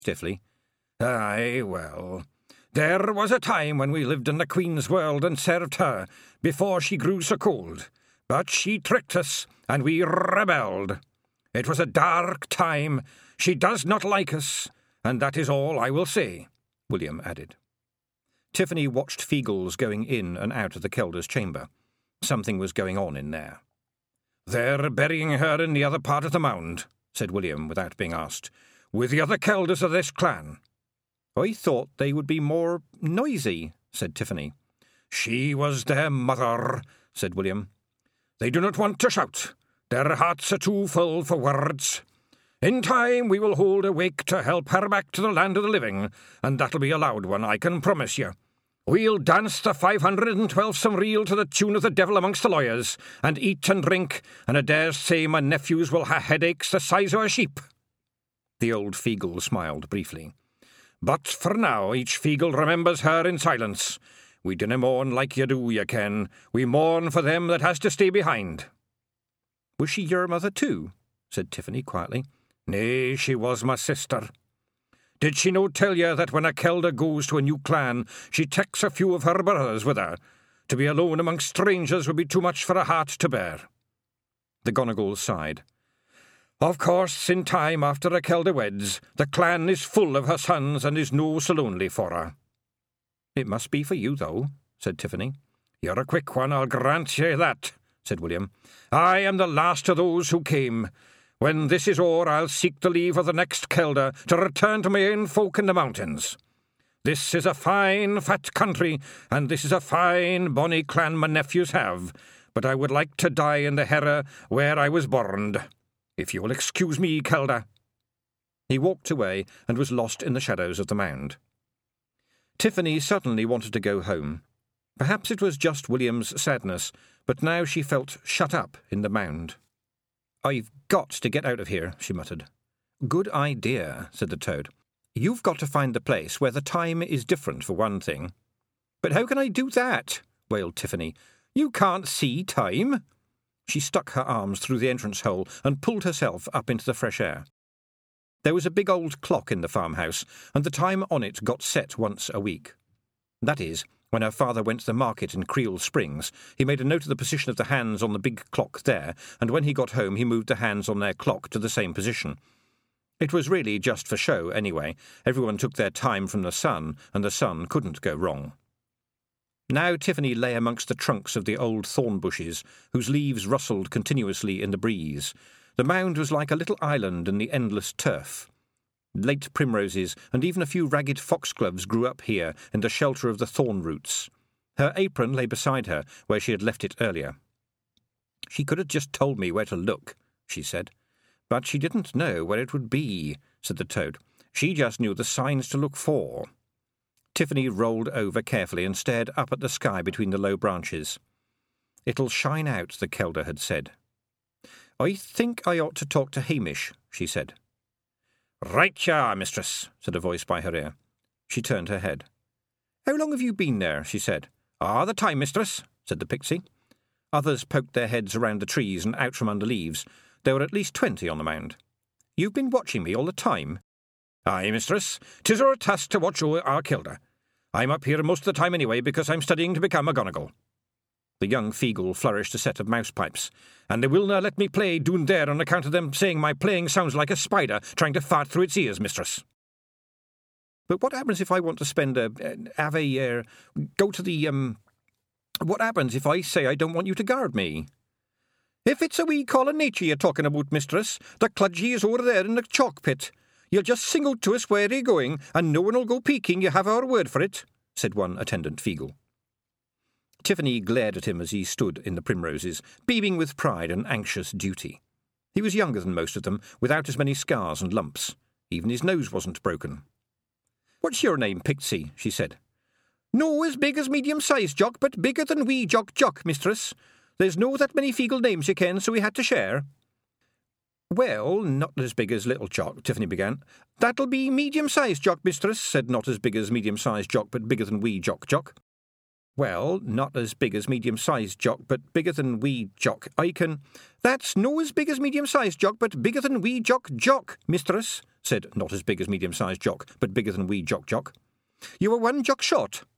stiffly. "Aye, well, there was a time when we lived in the Queen's world and served her, before she grew so cold. But she tricked us, and we rebelled. It was a dark time. She does not like us, and that is all I will say," William added. Tiffany watched Feagles going in and out of the Kelder's chamber. Something was going on in there. "They're burying her in the other part of the mound," said William without being asked, "with the other Kelders of this clan." "I thought they would be more noisy," said Tiffany. "She was their mother," said William. "They do not want to shout. Their hearts are too full for words. In time we will hold a wake to help her back to the land of the living, and that'll be a loud one, I can promise you. We'll dance the 512th reel to the tune of the devil amongst the lawyers, and eat and drink, and I dare say my nephews will ha' headaches the size of a sheep." The old Feagle smiled briefly. "But for now each Feagle remembers her in silence. We dinna mourn like you do, you ken. We mourn for them that has to stay behind." "Was she your mother too?" said Tiffany quietly. "Nay, she was my sister. Did she no tell you that when a Kelder goes to a new clan, she takes a few of her brothers with her? To be alone amongst strangers would be too much for a heart to bear." The Gonagall sighed. "Of course, in time after a Kelder weds, the clan is full of her sons and is no so lonely for her." "It must be for you, though," said Tiffany. "You're a quick one, I'll grant you that," said William. "I am the last of those who came. When this is o'er, I'll seek the leave of the next Kelder to return to my own folk in the mountains. This is a fine, fat country, and this is a fine, bonny clan my nephews have, but I would like to die in the Herra where I was born. If you will excuse me, Kelder." He walked away and was lost in the shadows of the mound. Tiffany suddenly wanted to go home. Perhaps it was just William's sadness, but now she felt shut up in the mound. "I've got to get out of here," she muttered. "Good idea," said the Toad. "You've got to find the place where the time is different, for one thing." "But how can I do that?" wailed Tiffany. "You can't see time." She stuck her arms through the entrance hole and pulled herself up into the fresh air. There was a big old clock in the farmhouse, and the time on it got set once a week. That is, when her father went to the market in Creel Springs, he made a note of the position of the hands on the big clock there, and when he got home he moved the hands on their clock to the same position. It was really just for show, anyway. Everyone took their time from the sun, and the sun couldn't go wrong. Now Tiffany lay amongst the trunks of the old thorn bushes, whose leaves rustled continuously in the breeze. The mound was like a little island in the endless turf. Late primroses and even a few ragged foxgloves grew up here in the shelter of the thorn roots. Her apron lay beside her, where she had left it earlier. "She could have just told me where to look," she said. "But she didn't know where it would be," said the Toad. "She just knew the signs to look for." Tiffany rolled over carefully and stared up at the sky between the low branches. "It'll shine out," the Kelder had said. "I think I ought to talk to Hamish," she said. "Right you are, mistress," said a voice by her ear. She turned her head. "How long have you been there?" she said. "All the time, mistress," said the pixie. Others poked their heads around the trees and out from under leaves. There were at least 20 on the mound. "You've been watching me all the time?" "Aye, mistress. 'Tis our task to watch o'er our Kelder. I'm up here most of the time anyway, because I'm studying to become a Gonagall." The young Feagle flourished a set of mouse pipes. "And they will not let me play doon there on account of them saying my playing sounds like a spider trying to fart through its ears, mistress." "But what happens if I want to spend go to the, what happens if I say I don't want you to guard me?" "If it's a wee call of nature you're talking about, mistress, the cludgy is over there in the chalk pit. You'll just sing out to us where you're going, and no one will go peeking, you have our word for it," said one attendant Feagle. Tiffany glared at him as he stood in the primroses, beaming with pride and anxious duty. He was younger than most of them, without as many scars and lumps. Even his nose wasn't broken. "What's your name, Pixie?" she said. "No as big as medium-sized Jock, but bigger than wee Jock, mistress. There's no that many Feagle names you ken, so we had to share." "Well, not as big as little Jock," Tiffany began. "That'll be medium-sized Jock, mistress," said not as big as medium-sized Jock, but bigger than wee Jock. Well, not as big as medium-sized Jock, but bigger than wee Jock. I can... That's no as big as medium-sized Jock, but bigger than wee Jock, mistress, said not as big as medium-sized Jock, but bigger than wee Jock. You were one Jock short.